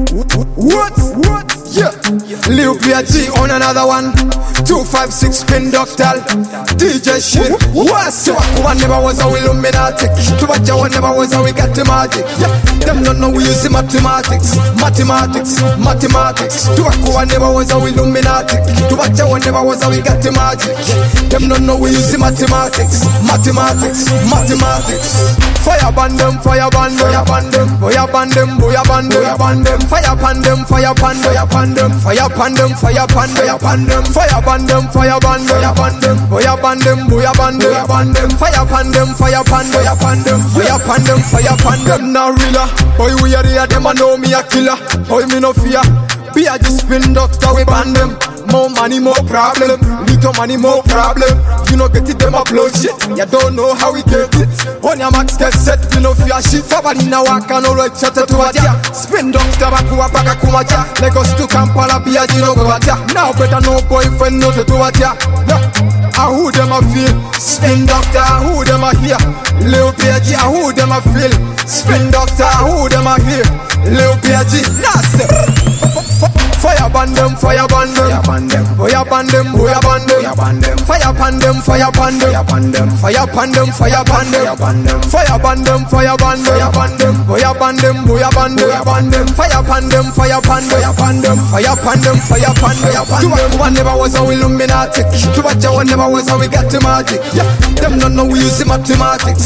What? Yeah. Lil PG on another one. 256 Spin Doctor. DJ shit. What's up? One never was a Illuminati. To watch one never was a we got the magic. Yeah. Them don't know we use mathematics. Mathematics. To watch one never was a Illuminati. To watch one never was a we got the magic. Them don't know we use mathematics. Mathematics. Fire band them. Fire band them. Fire pan them. Fire pan them. Fire pan them. Fire pan them. Fire pan them. Fire pan them. Fire pan them. Fire pan them. Fire pan them. Fire pan them. Fire pan them. Fire pan them. Fire pan them. Fire pan them. Fire pan them. Fire pan them. Fire pan them. Now realer. Boy we are here. Them a know me a killer. Boy me no fear. Be a just Spin Doctor. We ban them. More money, more problem. Little money, more problem. You know get it, them upload shit. You don't know how we get it. On your max get set, you know fear shit. Somebody now I can already chat to aja. Spin Doctor, bakuwa baka kumaja. Lagos to Kampala, be a jino go aja. Now better no boyfriend, no to aja. Who them a feel? Spin Doctor, who them a hear? Lil PG, who them a feel? Spin Doctor, who them a hear? Lil PG, nasty. Fire band them, fire band them, fire band them, fire band them, fire pan them, fire pan them, fire pan them, fire pan them, fire band them, fire band them, fire band them, fire band them, fire pan them, fire pan them, fire pan them, fire pan them. To one never was a Illuminati. To watch one never was a we got the magic. Yeah, them don't know we use mathematics.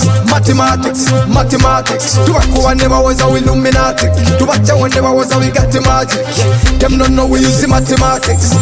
To one never was a Illuminati. To watch one never was a we got the magic. Them don't know we use mathematics.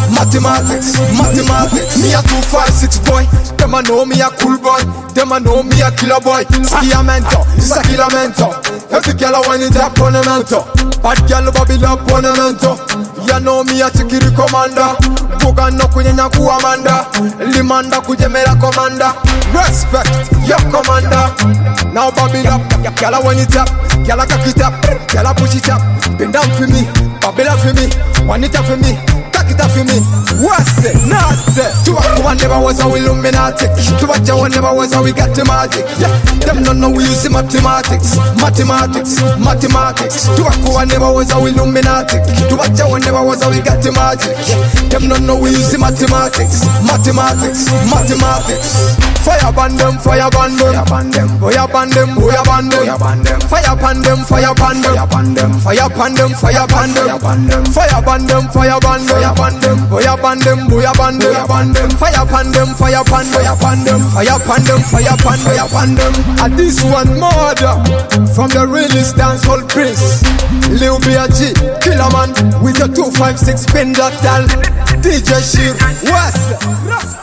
Me a 256 boy. Them a know me a cool boy. Them a know me a killer boy. Ski a mentor, it's a killer mentor. Every girl I want it up on a mentor. Bad girl Bobby up on a mentor. You know me a Chikiri commander. Boga no kunyanya ku Amanda. Limanda kujemera commander. Respect your commander. Now Bobby up. Girl I want it up. Girl I cock it up. Girl I push it up. Bend down for me. Babylon for me. Want it up for me. Tack it up for me. What's it? Nasty. To one never was a Illuminati. To watch one never was a we got the magic. Yeah, them don't know we use mathematics. To one never was a Illuminati. To watch one never was a we got the magic. Yeah, them don't know we use mathematics. Fire band them, fire band them, fire band them, fire pan them, fire pan them, fire pan them, fire pan them, fire pan them, fire band them, fire band them, fire pan them, fire pan them, fire pan them, fire pan them. And this one murder from the realest dancehall prince, Lil PG, Killer Man with your 256 Spin Doctor, DJ Shir, what's